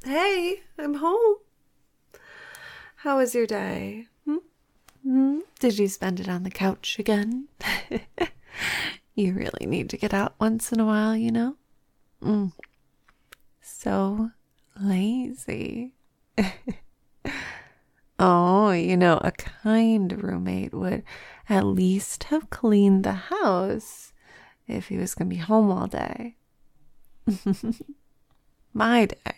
Hey, I'm home. How was your day? Did you spend it on the couch again? You really need to get out once in a while, you know? So lazy. Oh, a kind roommate would at least have cleaned the house if he was going to be home all day. My day.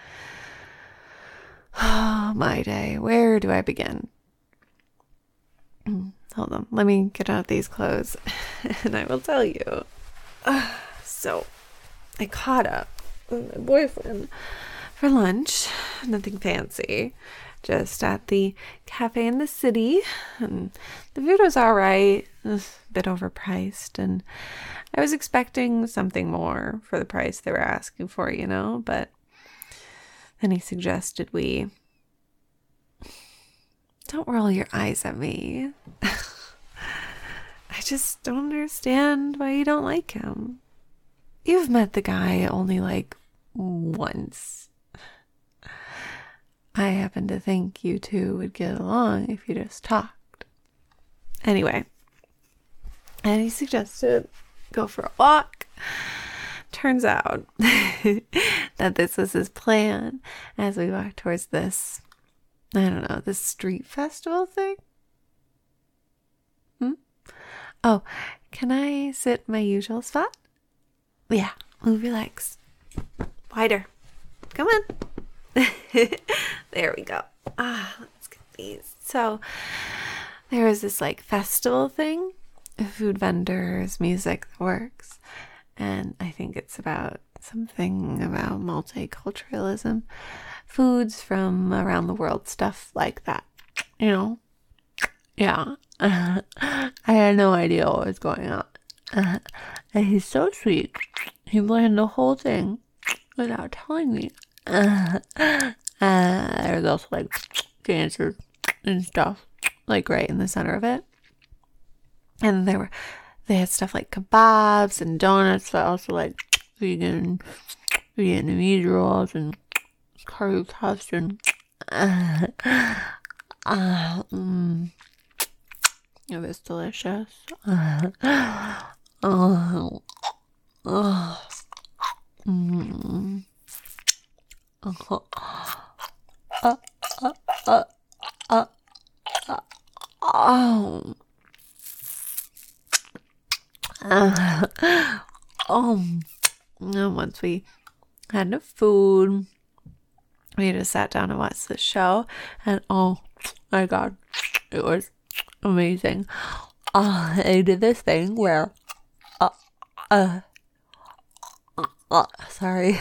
Oh, my day. Where do I begin? Hold on. Let me get out these clothes and I will tell you. So, I caught up with my boyfriend for lunch. Nothing fancy. Just at the cafe in the city. And the food was alright. A bit overpriced. And I was expecting something more for the price they were asking for, But then he suggested we... Don't roll your eyes at me. I just don't understand why you don't like him. You've met the guy only once. I happen to think you two would get along if you just talked. Anyway, and he suggested go for a walk. Turns out that this was his plan as we walked towards this, this street festival thing. Oh, can I sit my usual spot? Yeah, move your legs. Wider. Come on. There we go. Let's get these. So, there was this festival thing. Food vendors, music, the works. And I think it's about something about multiculturalism. Foods from around the world, stuff like that. Yeah. I had no idea what was going on. And he's so sweet. He planned the whole thing without telling me. There was also dancers and stuff, right in the center of it. And they had stuff like kebabs and donuts, but also vegan Vietnamese rolls and curry puffs and it was delicious. And once we had enough food, we just sat down and watched the show, and oh my god, it was amazing. They did this thing where sorry.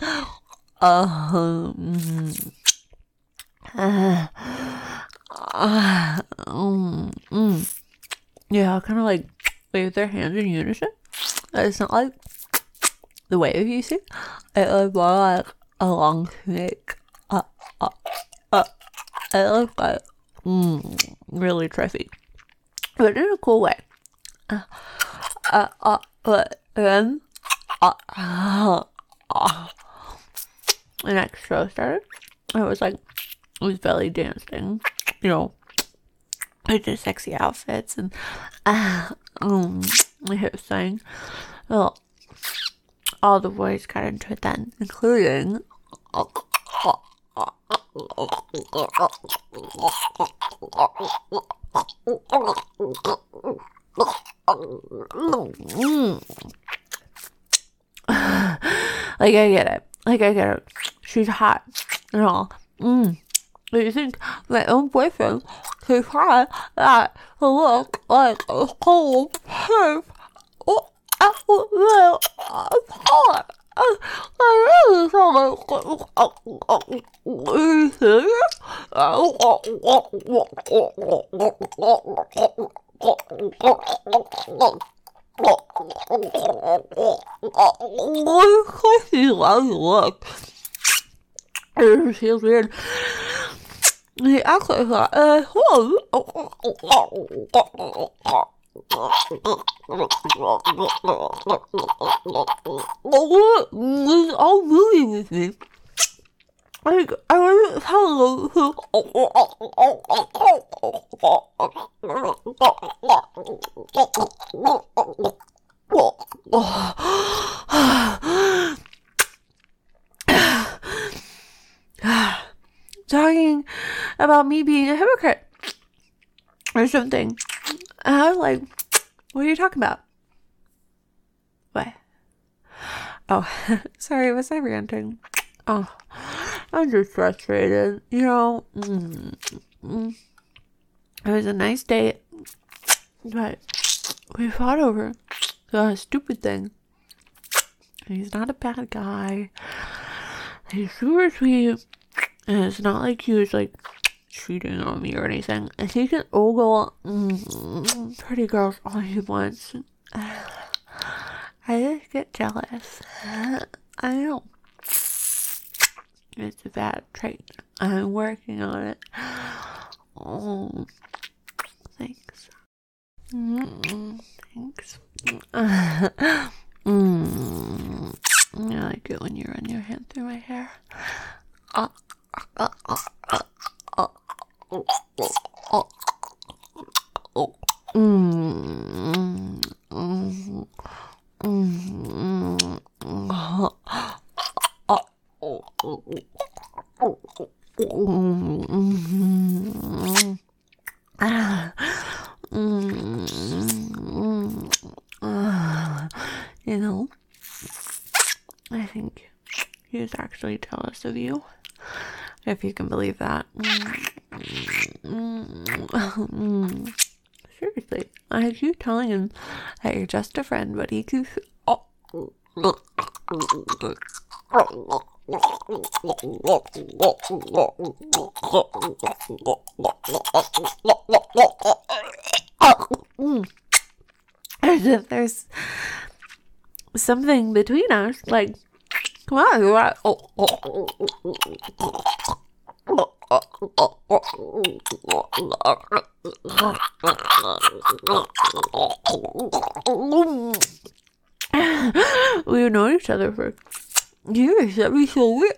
Yeah, kind of wave their hands in unison. It's not like the wave you see. It was more like a long snake. It looks really trippy, but in a cool way. But then the next show started. It was belly dancing, with the sexy outfits and the hip thing. Well, all the boys got into it then, including I get it. I get it. She's hot and all. Do you think my own boyfriend could try that to look like a whole pig? I really look. It feels weird. He acts like that. It's all moving with me. Like, I wasn't telling talking about me being a hypocrite or something. And I was like, what are you talking about? What? Oh, sorry, was I ranting? Oh, I'm just frustrated, you know. It was a nice date, but we fought over a stupid thing. He's not a bad guy. He's super sweet, and it's not like he was like cheating on me or anything. And he can ogle pretty girls all he wants. I just get jealous. I know. It's a bad trait. I'm working on it. Oh, thanks. Thanks. I like it when you run your hand through my hair. You know, I think he was actually jealous of you, if you can believe that. Seriously, I keep telling him that you're just a friend, but he keeps... As if there's something between us, like, come on, you're right. We've known each other for years. That'd be so weird.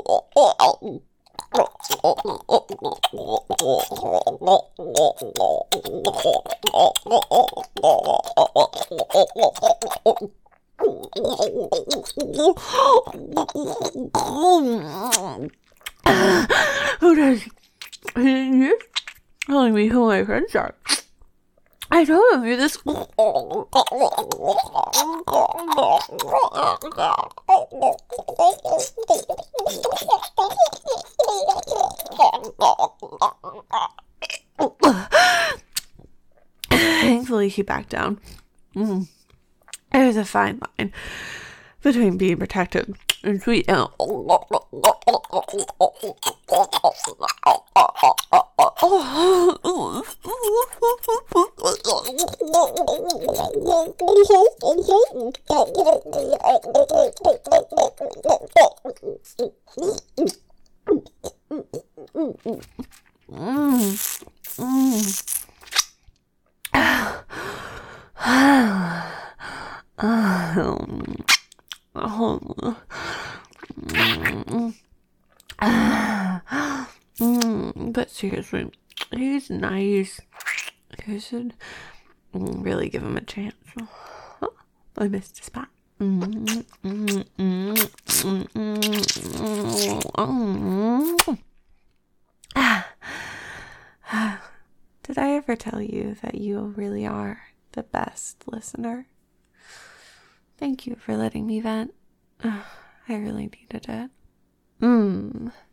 Who does? You're telling me who my friends are. I told him you're this. Thankfully, he backed down. It was a fine line between being protective and sweet and but seriously, he's nice. You should really give him a chance. I missed a spot. Did I ever tell you that you really are the best listener? Thank you for letting me vent. I really needed it.